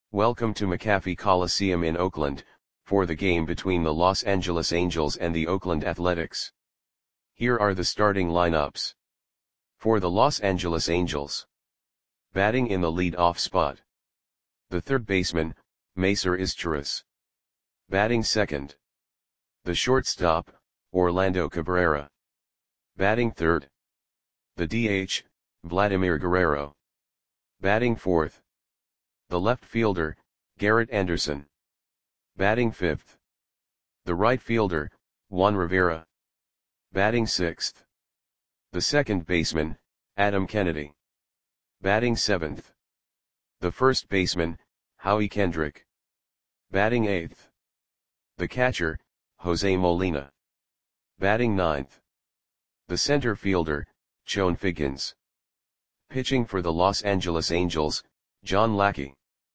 Welcome to McAfee Coliseum in Oakland, for the game between the Los Angeles Angels and the Oakland Athletics. Here are the starting lineups. For the Los Angeles Angels. Batting in the lead-off spot. The third baseman, Macer Izturis. Batting second. The shortstop, Orlando Cabrera. Batting third. The DH, Vladimir Guerrero. Batting fourth. The left fielder, Garrett Anderson. Batting fifth. The right fielder, Juan Rivera. Batting sixth. The second baseman, Adam Kennedy. Batting seventh. The first baseman, Howie Kendrick. Batting eighth. The catcher, Jose Molina. Batting ninth. The center fielder, Chone Figgins. Pitching for the Los Angeles Angels, John Lackey.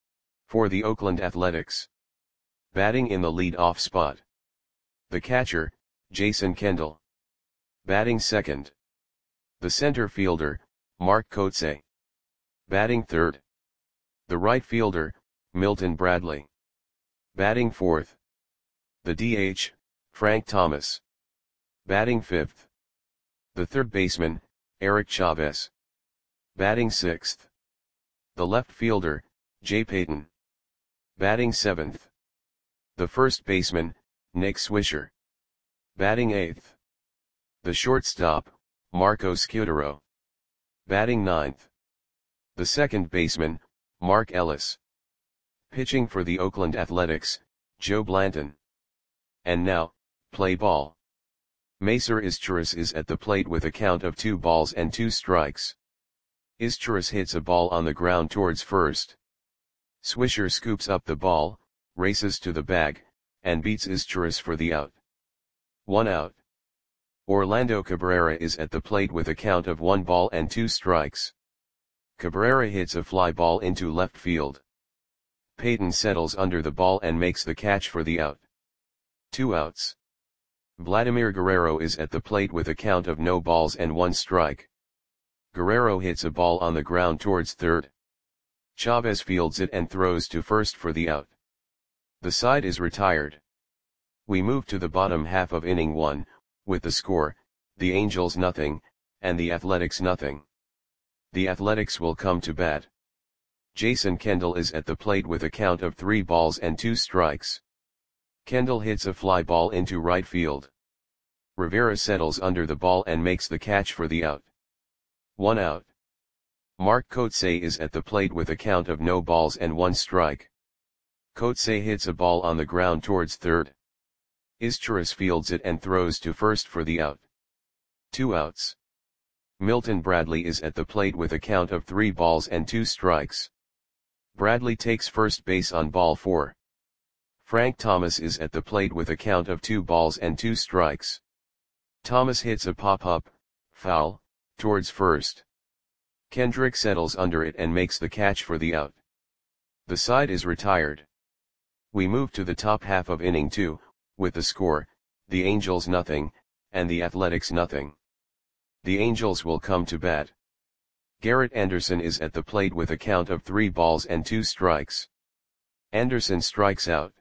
For the Oakland Athletics. Batting in the lead-off spot. The catcher, Jason Kendall. Batting second. The center fielder, Mark Kotsay. Batting third. The right fielder, Milton Bradley. Batting fourth. The DH, Frank Thomas. Batting fifth. The third baseman, Eric Chavez. Batting sixth. The left fielder, Jay Payton. Batting seventh. The first baseman, Nick Swisher. Batting eighth. The shortstop, Marco Scutaro. Batting ninth. The second baseman, Mark Ellis. Pitching for the Oakland Athletics, Joe Blanton. And now, play ball. Macer Izturis is at the plate with a count of 2-2 strikes. Izturis hits a ball on the ground towards first. Swisher scoops up the ball, races to the bag, and beats Izturis for the out. 1 out. Orlando Cabrera is at the plate with a count of 1-2 strikes. Cabrera hits a fly ball into left field. Payton settles under the ball and makes the catch for the out. 2 outs. Vladimir Guerrero is at the plate with a count of 0-1 strike. Guerrero hits a ball on the ground towards third. Chavez fields it and throws to first for the out. The side is retired. We move to the bottom half of inning 1, with the score, the Angels 0, and the Athletics 0. The Athletics will come to bat. Jason Kendall is at the plate with a count of 3-2 strikes. Kendall hits a fly ball into right field. Rivera settles under the ball and makes the catch for the out. 1 out. Mark Kotsay is at the plate with a count of 0-1 strike. Kotsay hits a ball on the ground towards third. Izturis fields it and throws to first for the out. 2 outs. Milton Bradley is at the plate with a count of 3-2 strikes. Bradley takes first base on ball 4. Frank Thomas is at the plate with a count of 2-2 strikes. Thomas hits a pop-up, foul, towards first. Kendrick settles under it and makes the catch for the out. The side is retired. We move to the top half of inning 2, with the score, the Angels 0, and the Athletics 0. The Angels will come to bat. Garrett Anderson is at the plate with a count of 3-2 strikes. Anderson strikes out.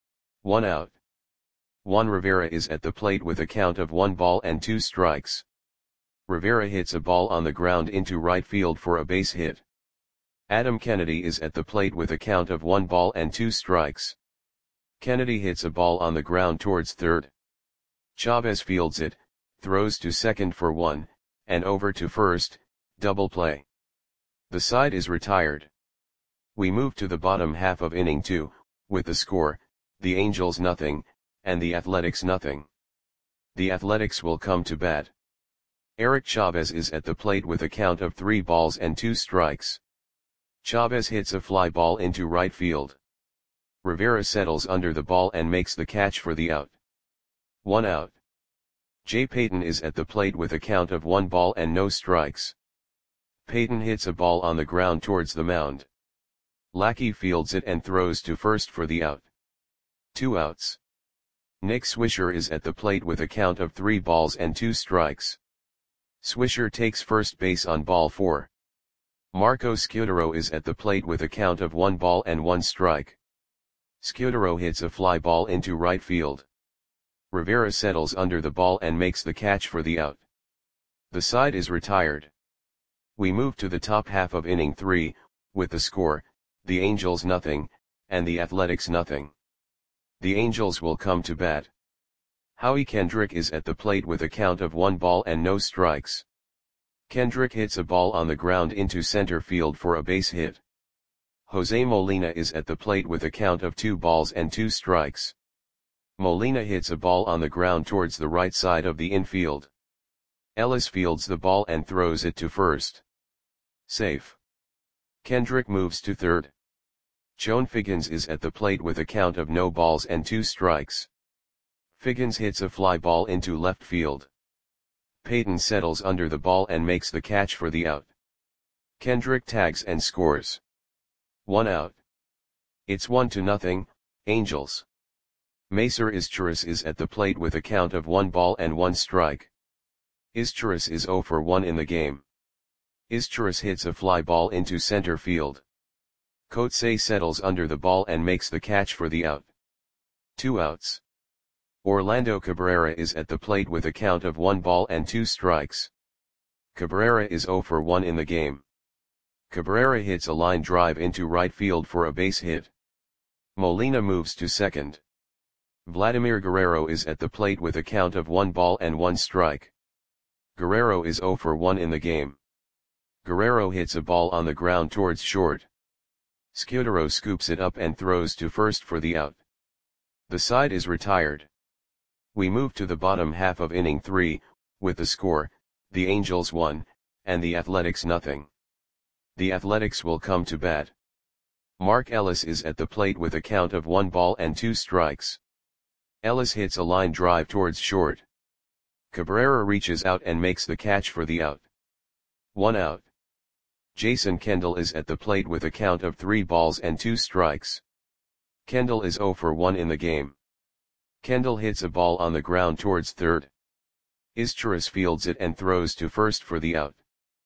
1 out. Juan Rivera is at the plate with a count of 1-2 strikes. Rivera hits a ball on the ground into right field for a base hit. Adam Kennedy is at the plate with a count of 1-2 strikes. Kennedy hits a ball on the ground towards third. Chavez fields it, throws to second for 1, and over to first, double play. The side is retired. We move to the bottom half of inning 2, with the score, the Angels 0, and the Athletics 0. The Athletics will come to bat. Eric Chavez is at the plate with a count of 3-2 strikes. Chavez hits a fly ball into right field. Rivera settles under the ball and makes the catch for the out. 1 out. Jay Payton is at the plate with a count of 1-0 strikes. Payton hits a ball on the ground towards the mound. Lackey fields it and throws to first for the out. 2 outs. Nick Swisher is at the plate with a count of 3-2 strikes. Swisher takes first base on ball 4. Marco Scudero is at the plate with a count of 1 ball and 1 strike. Scudero hits a fly ball into right field. Rivera settles under the ball and makes the catch for the out. The side is retired. We move to the top half of inning 3, with the score, the Angels nothing, and the Athletics nothing. The Angels will come to bat. Howie Kendrick is at the plate with a count of 1 ball and no strikes. Kendrick hits a ball on the ground into center field for a base hit. Jose Molina is at the plate with a count of 2 balls and 2 strikes. Molina hits a ball on the ground towards the right side of the infield. Ellis fields the ball and throws it to first. Safe. Kendrick moves to third. Chone Figgins is at the plate with a count of no balls and 2 strikes. Figgins hits a fly ball into left field. Payton settles under the ball and makes the catch for the out. Kendrick tags and scores. 1 out. It's 1-0, Angels. Macer Izturis is at the plate with a count of 1 ball and 1 strike. Izturis is 0 for 1 in the game. Izturis hits a fly ball into center field. Coetzee settles under the ball and makes the catch for the out. 2 outs. Orlando Cabrera is at the plate with a count of 1 ball and 2 strikes. Cabrera is 0 for 1 in the game. Cabrera hits a line drive into right field for a base hit. Molina moves to second. Vladimir Guerrero is at the plate with a count of 1 ball and 1 strike. Guerrero is 0 for 1 in the game. Guerrero hits a ball on the ground towards short. Scudero scoops it up and throws to first for the out. The side is retired. We move to the bottom half of inning 3, with the score, the Angels 1, and the Athletics nothing. The Athletics will come to bat. Mark Ellis is at the plate with a count of 1 ball and 2 strikes. Ellis hits a line drive towards short. Cabrera reaches out and makes the catch for the out. 1 out. Jason Kendall is at the plate with a count of 3 balls and 2 strikes. Kendall is 0 for 1 in the game. Kendall hits a ball on the ground towards third. Izturis fields it and throws to first for the out.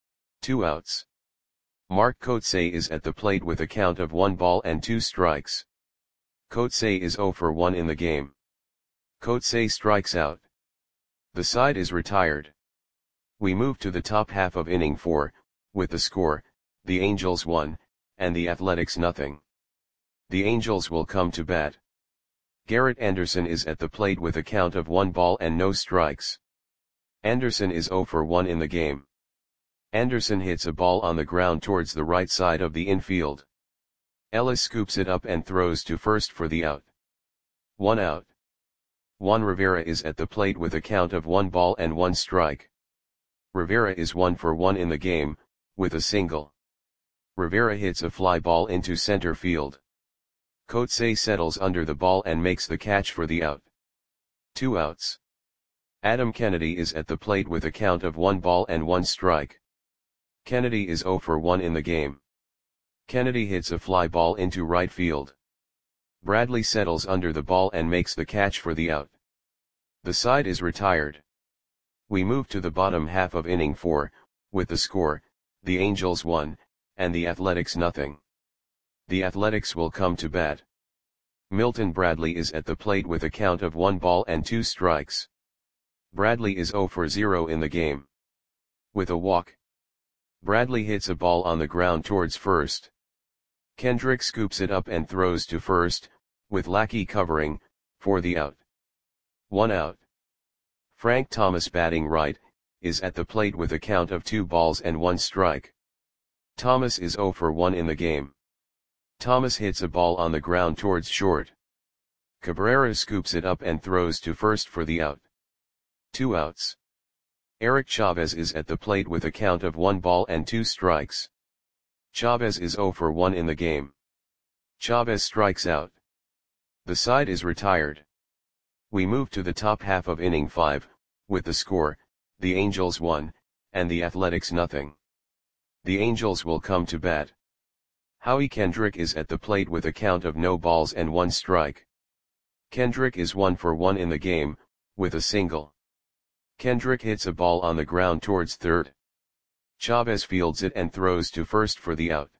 2 outs. Mark Coetzee is at the plate with a count of 1 ball and 2 strikes. Coetzee is 0 for 1 in the game. Coetzee strikes out. The side is retired. We move to the top half of inning 4, with the score, the Angels 1, and the Athletics nothing. The Angels will come to bat. Garrett Anderson is at the plate with a count of 1 ball and no strikes. Anderson is 0 for 1 in the game. Anderson hits a ball on the ground towards the right side of the infield. Ellis scoops it up and throws to first for the out. 1 out. Juan Rivera is at the plate with a count of 1 ball and 1 strike. Rivera is 1 for 1 in the game, with a single. Rivera hits a fly ball into center field. Coetzee settles under the ball and makes the catch for the out. 2 outs. Adam Kennedy is at the plate with a count of 1 ball and 1 strike. Kennedy is 0 for 1 in the game. Kennedy hits a fly ball into right field. Bradley settles under the ball and makes the catch for the out. The side is retired. We move to the bottom half of inning 4, with the score, the Angels 1, and the Athletics nothing. The Athletics will come to bat. Milton Bradley is at the plate with a count of 1 ball and 2 strikes. Bradley is 0 for 0 in the game. With a walk. Bradley hits a ball on the ground towards first. Kendrick scoops it up and throws to first, with Lackey covering, for the out. 1 out. Frank Thomas batting right, is at the plate with a count of 2 balls and 1 strike. Thomas is 0 for 1 in the game. Thomas hits a ball on the ground towards short. Cabrera scoops it up and throws to first for the out. 2 outs. Eric Chavez is at the plate with a count of 1 ball and 2 strikes. Chavez is 0 for 1 in the game. Chavez strikes out. The side is retired. We move to the top half of inning 5, with the score, the Angels 1, and the Athletics nothing. The Angels will come to bat. Howie Kendrick is at the plate with a count of no balls and 1 strike. Kendrick is 1 for 1 in the game, with a single. Kendrick hits a ball on the ground towards third. Chavez fields it and throws to first for the out.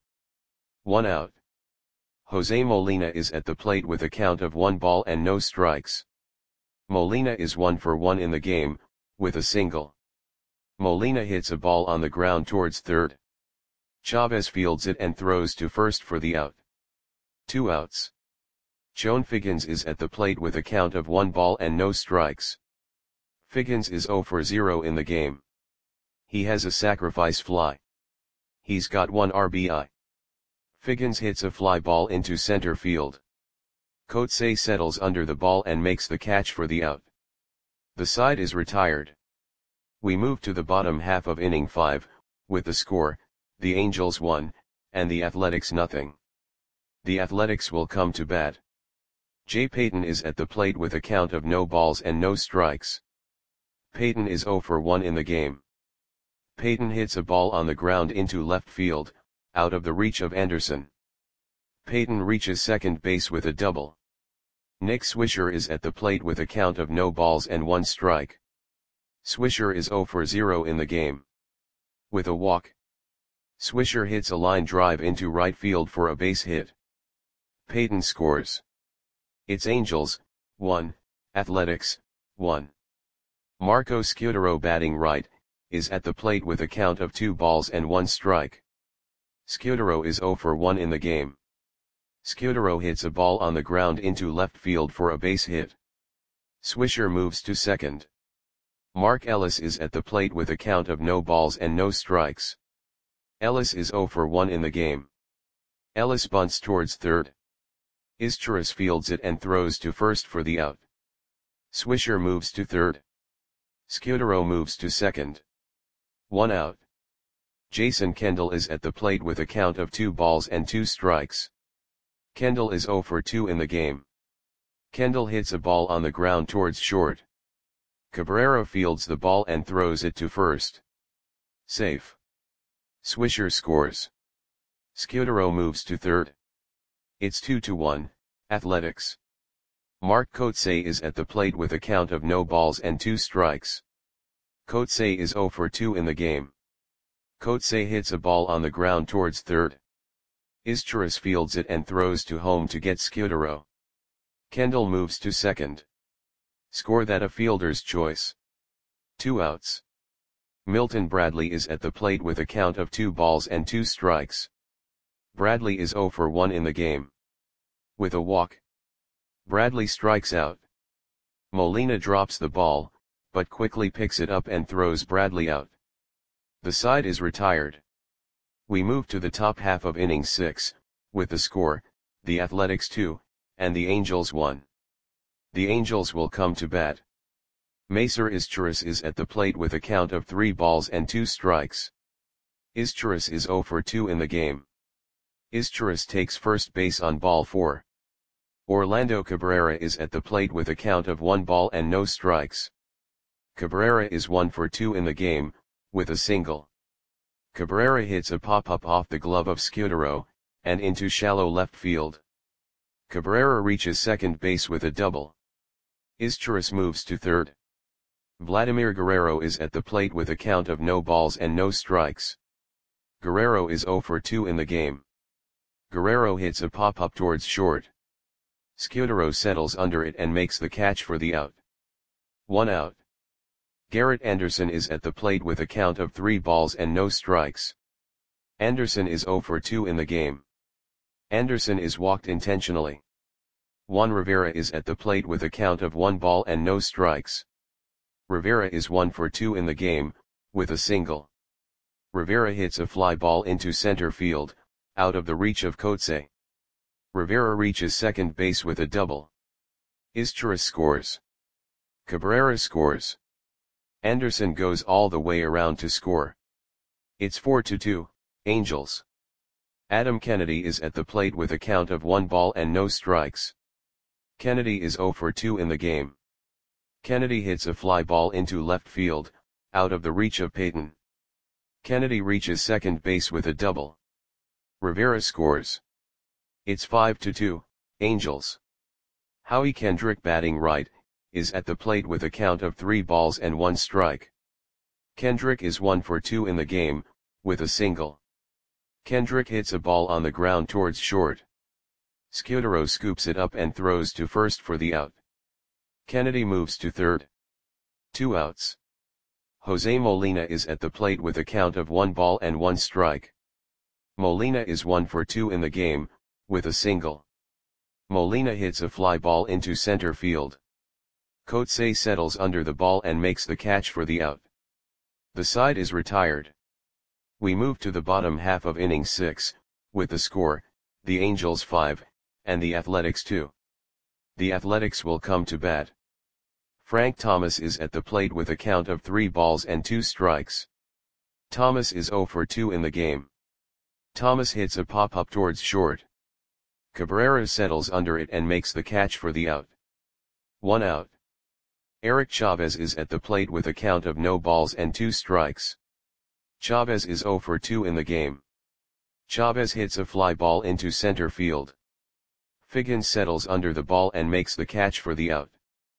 1 out. Jose Molina is at the plate with a count of 1 ball and no strikes. Molina is 1 for 1 in the game, with a single. Molina hits a ball on the ground towards third. Chavez fields it and throws to first for the out. 2 outs. Chone Figgins is at the plate with a count of 1 ball and no strikes. Figgins is 0 for 0 in the game. He has a sacrifice fly. He's got 1 RBI. Figgins hits a fly ball into center field. Coetzee settles under the ball and makes the catch for the out. The side is retired. We move to the bottom half of inning 5, with the score, the Angels 1, and the Athletics 0. The Athletics will come to bat. Jay Payton is at the plate with a count of no balls and no strikes. Payton is 0 for 1 in the game. Payton hits a ball on the ground into left field, out of the reach of Anderson. Payton reaches second base with a double. Nick Swisher is at the plate with a count of no balls and 1 strike. Swisher is 0 for 0 in the game. With a walk, Swisher hits a line drive into right field for a base hit. Payton scores. It's Angels, 1, Athletics, 1. Marco Scutaro batting right, is at the plate with a count of 2 balls and 1 strike. Scutaro is 0 for 1 in the game. Scutaro hits a ball on the ground into left field for a base hit. Swisher moves to second. Mark Ellis is at the plate with a count of no balls and no strikes. Ellis is 0 for 1 in the game. Ellis bunts towards third. Izturis fields it and throws to first for the out. Swisher moves to third. Scutaro moves to second. 1 out. Jason Kendall is at the plate with a count of 2 balls and 2 strikes. Kendall is 0 for 2 in the game. Kendall hits a ball on the ground towards short. Cabrera fields the ball and throws it to first. Safe. Swisher scores. Scutaro moves to third. It's 2-1, Athletics. Mark Coetzee is at the plate with a count of no balls and 2 strikes. Coetzee is 0 for 2 in the game. Coetzee hits a ball on the ground towards third. Izturis fields it and throws to home to get Scutaro. Kendall moves to second. Score that a fielder's choice. 2 outs. Milton Bradley is at the plate with a count of 2 balls and 2 strikes. Bradley is 0 for 1 in the game. With a walk, Bradley strikes out. Molina drops the ball, but quickly picks it up and throws Bradley out. The side is retired. We move to the top half of inning 6, with the score, the Athletics 2, and the Angels 1. The Angels will come to bat. Macer Izturis is at the plate with a count of 3 balls and 2 strikes. Izturis is 0 for 2 in the game. Izturis takes first base on ball 4. Orlando Cabrera is at the plate with a count of 1 ball and no strikes. Cabrera is 1 for 2 in the game, with a single. Cabrera hits a pop-up off the glove of Scutaro, and into shallow left field. Cabrera reaches second base with a double. Izturis moves to third. Vladimir Guerrero is at the plate with a count of no balls and no strikes. Guerrero is 0 for 2 in the game. Guerrero hits a pop-up towards short. Scutaro settles under it and makes the catch for the out. 1 out. Garrett Anderson is at the plate with a count of 3 balls and no strikes. Anderson is 0 for 2 in the game. Anderson is walked intentionally. Juan Rivera is at the plate with a count of 1 ball and no strikes. Rivera is 1 for 2 in the game, with a single. Rivera hits a fly ball into center field, out of the reach of Coetzee. Rivera reaches second base with a double. Izturis scores. Cabrera scores. Anderson goes all the way around to score. It's 4-2, Angels. Adam Kennedy is at the plate with a count of 1 ball and no strikes. Kennedy is 0 for 2 in the game. Kennedy hits a fly ball into left field, out of the reach of Payton. Kennedy reaches second base with a double. Rivera scores. It's 5-2, Angels. Howie Kendrick batting right, is at the plate with a count of 3 balls and 1 strike. Kendrick is 1 for 2 in the game, with a single. Kendrick hits a ball on the ground towards short. Scudero scoops it up and throws to first for the out. Kennedy moves to third. 2 outs. Jose Molina is at the plate with a count of 1 ball and 1 strike. Molina is 1 for 2 in the game, with a single. Molina hits a fly ball into center field. Coetzee settles under the ball and makes the catch for the out. The side is retired. We move to the bottom half of inning 6, with the score, the Angels 5, and the Athletics 2. The Athletics will come to bat. Frank Thomas is at the plate with a count of 3 balls and 2 strikes. Thomas is 0 for 2 in the game. Thomas hits a pop-up towards short. Cabrera settles under it and makes the catch for the out. 1 out. Eric Chavez is at the plate with a count of no balls and 2 strikes. Chavez is 0 for 2 in the game. Chavez hits a fly ball into center field. Figgins settles under the ball and makes the catch for the out.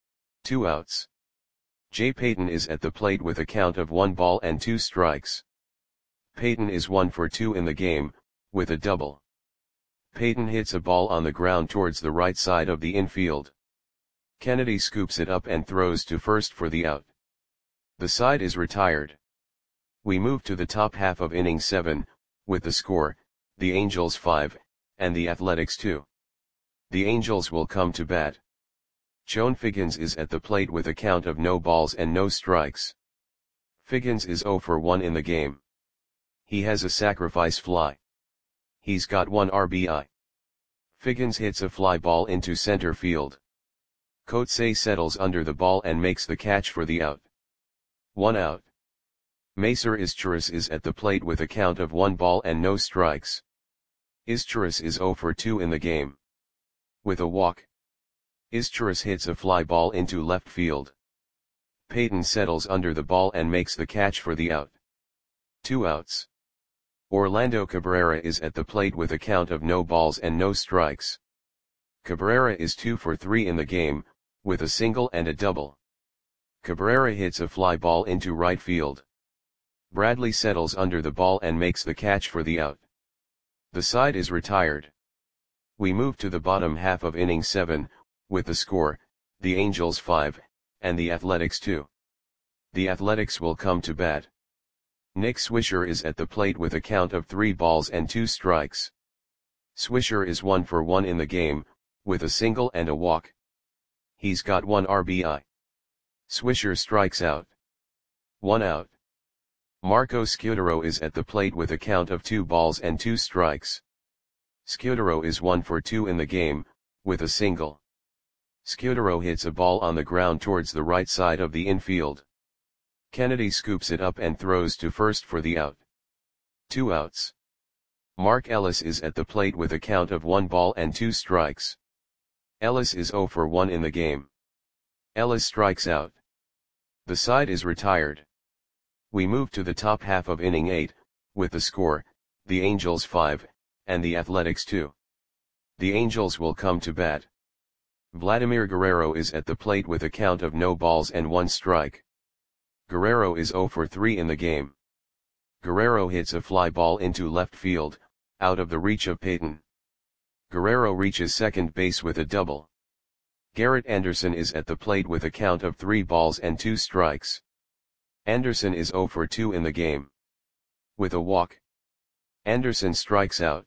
2 outs. Jay Payton is at the plate with a count of 1 ball and 2 strikes. Payton is 1 for 2 in the game, with a double. Payton hits a ball on the ground towards the right side of the infield. Kennedy scoops it up and throws to first for the out. The side is retired. We move to the top half of inning 7, with the score, the Angels 5, and the Athletics 2. The Angels will come to bat. Joan Figgins is at the plate with a count of no balls and no strikes. Figgins is 0 for 1 in the game. He has a sacrifice fly. He's got 1 RBI. Figgins hits a fly ball into center field. Coetzee settles under the ball and makes the catch for the out. 1 out. Macer Izturis is at the plate with a count of 1 ball and no strikes. Izturis is 0 for 2 in the game. With a walk. Izturis hits a fly ball into left field. Payton settles under the ball and makes the catch for the out. 2 outs. Orlando Cabrera is at the plate with a count of no balls and no strikes. Cabrera is 2 for 3 in the game, with a single and a double. Cabrera hits a fly ball into right field. Bradley settles under the ball and makes the catch for the out. The side is retired. We move to the bottom half of inning 7, with the score, the Angels 5, and the Athletics 2. The Athletics will come to bat. Nick Swisher is at the plate with a count of 3 balls and 2 strikes. Swisher is 1 for 1 in the game, with a single and a walk. He's got 1 RBI. Swisher strikes out. 1 out. Marco Scudero is at the plate with a count of 2 balls and 2 strikes. Scudero is 1 for 2 in the game, with a single. Scudero hits a ball on the ground towards the right side of the infield. Kennedy scoops it up and throws to first for the out. 2 outs. Mark Ellis is at the plate with a count of 1 ball and 2 strikes. Ellis is 0 for 1 in the game. Ellis strikes out. The side is retired. We move to the top half of inning 8, with the score, the Angels 5, and the Athletics 2. The Angels will come to bat. Vladimir Guerrero is at the plate with a count of no balls and 1 strike. Guerrero is 0 for 3 in the game. Guerrero hits a fly ball into left field, out of the reach of Payton. Guerrero reaches second base with a double. Garrett Anderson is at the plate with a count of 3 balls and 2 strikes. Anderson is 0 for 2 in the game. With a walk. Anderson strikes out.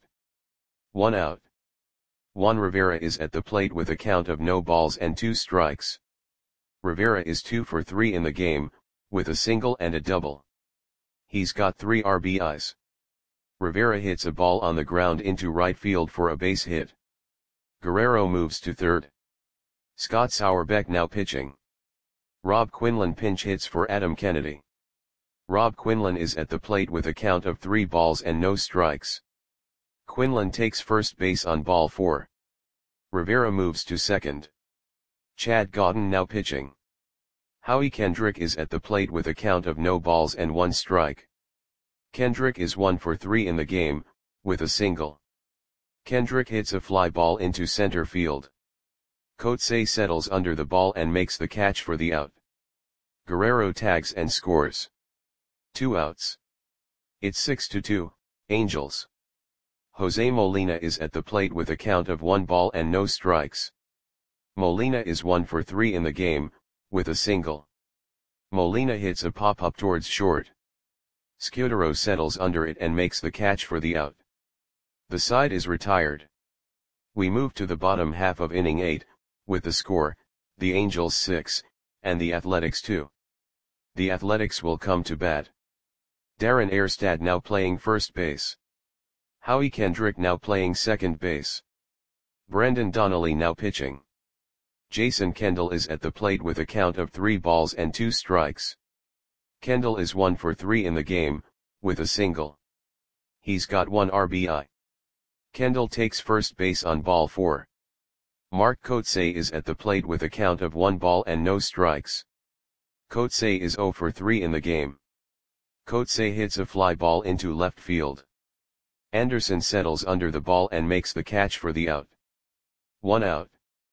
1 out. Juan Rivera is at the plate with a count of no balls and 2 strikes. Rivera is 2 for 3 in the game, with a single and a double. He's got 3 RBIs. Rivera hits a ball on the ground into right field for a base hit. Guerrero moves to third. Scott Sauerbeck now pitching. Rob Quinlan pinch hits for Adam Kennedy. Rob Quinlan is at the plate with a count of 3 balls and no strikes. Quinlan takes first base on ball 4. Rivera moves to second. Chad Godin now pitching. Howie Kendrick is at the plate with a count of no balls and 1 strike. Kendrick is 1 for 3 in the game, with a single. Kendrick hits a fly ball into center field. Coetzee settles under the ball and makes the catch for the out. Guerrero tags and scores. 2 outs. It's 6-2, Angels. Jose Molina is at the plate with a count of 1 ball and no strikes. Molina is 1 for 3 in the game, with a single. Molina hits a pop-up towards short. Scudero settles under it and makes the catch for the out. The side is retired. We move to the bottom half of inning 8, with the score, the Angels 6, and the Athletics 2. The Athletics will come to bat. Darren Erstad now playing first base. Howie Kendrick now playing second base. Brendan Donnelly now pitching. Jason Kendall is at the plate with a count of 3 balls and 2 strikes. Kendall is 1 for 3 in the game, with a single. He's got 1 RBI. Kendall takes first base on ball 4. Mark Kotsay is at the plate with a count of 1 ball and no strikes. Kotsay is 0 for 3 in the game. Kotsay hits a fly ball into left field. Anderson settles under the ball and makes the catch for the out. 1 out.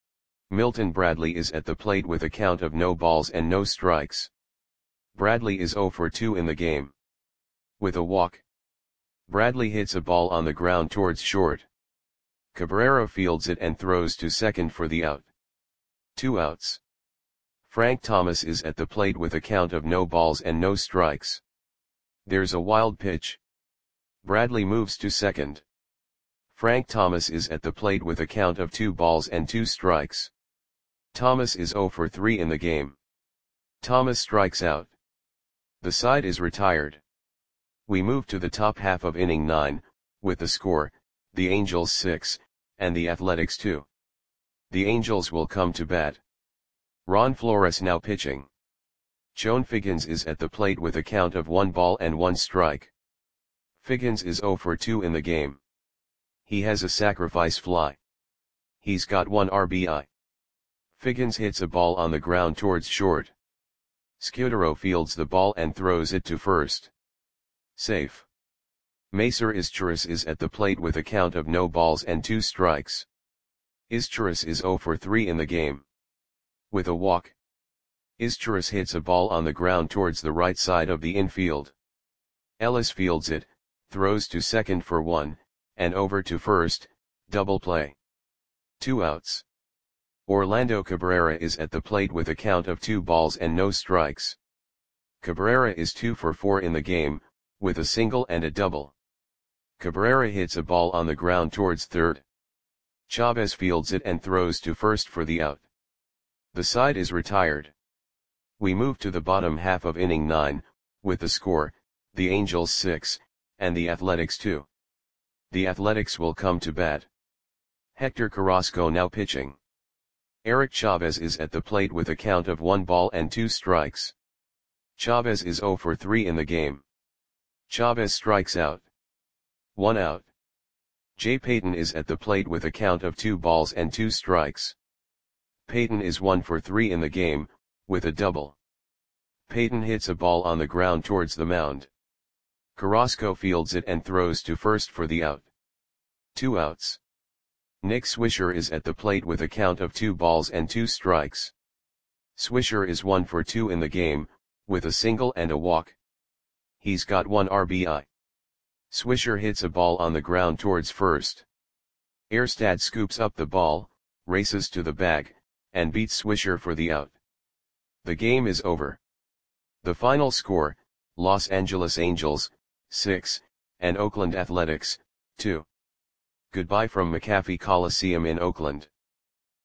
Milton Bradley is at the plate with a count of no balls and no strikes. Bradley is 0 for 2 in the game. With a walk. Bradley hits a ball on the ground towards short. Cabrera fields it and throws to second for the out. 2 outs. Frank Thomas is at the plate with a count of no balls and no strikes. There's a wild pitch. Bradley moves to second. Frank Thomas is at the plate with a count of 2 balls and 2 strikes. Thomas is 0 for 3 in the game. Thomas strikes out. The side is retired. We move to the top half of inning 9, with the score, the Angels 6, and the Athletics 2. The Angels will come to bat. Ron Flores now pitching. Chone Figgins is at the plate with a count of 1 ball and 1 strike. Figgins is 0 for 2 in the game. He has a sacrifice fly. He's got 1 RBI. Figgins hits a ball on the ground towards short. Scudero fields the ball and throws it to first. Safe. Macer Izturis is at the plate with a count of no balls and 2 strikes. Izturis is 0 for 3 in the game. With a walk. Izturis hits a ball on the ground towards the right side of the infield. Ellis fields it, throws to second for 1, and over to first, double play. 2 outs. Orlando Cabrera is at the plate with a count of 2 balls and no strikes. Cabrera is 2 for 4 in the game, with a single and a double. Cabrera hits a ball on the ground towards third. Chavez fields it and throws to first for the out. The side is retired. We move to the bottom half of inning 9, with the score, the Angels 6, and the Athletics 2. The Athletics will come to bat. Hector Carrasco now pitching. Eric Chavez is at the plate with a count of 1 ball and 2 strikes. Chavez is 0 for 3 in the game. Chavez strikes out. 1 out. Jay Payton is at the plate with a count of 2 balls and 2 strikes. Payton is 1 for 3 in the game, with a double. Payton hits a ball on the ground towards the mound. Carrasco fields it and throws to first for the out. 2 outs. Nick Swisher is at the plate with a count of 2 balls and 2 strikes. Swisher is 1 for 2 in the game, with a single and a walk. He's got 1 RBI. Swisher hits a ball on the ground towards first. Erstad scoops up the ball, races to the bag, and beats Swisher for the out. The game is over. The final score, Los Angeles Angels, 6, and Oakland Athletics, 2. Goodbye from McAfee Coliseum in Oakland.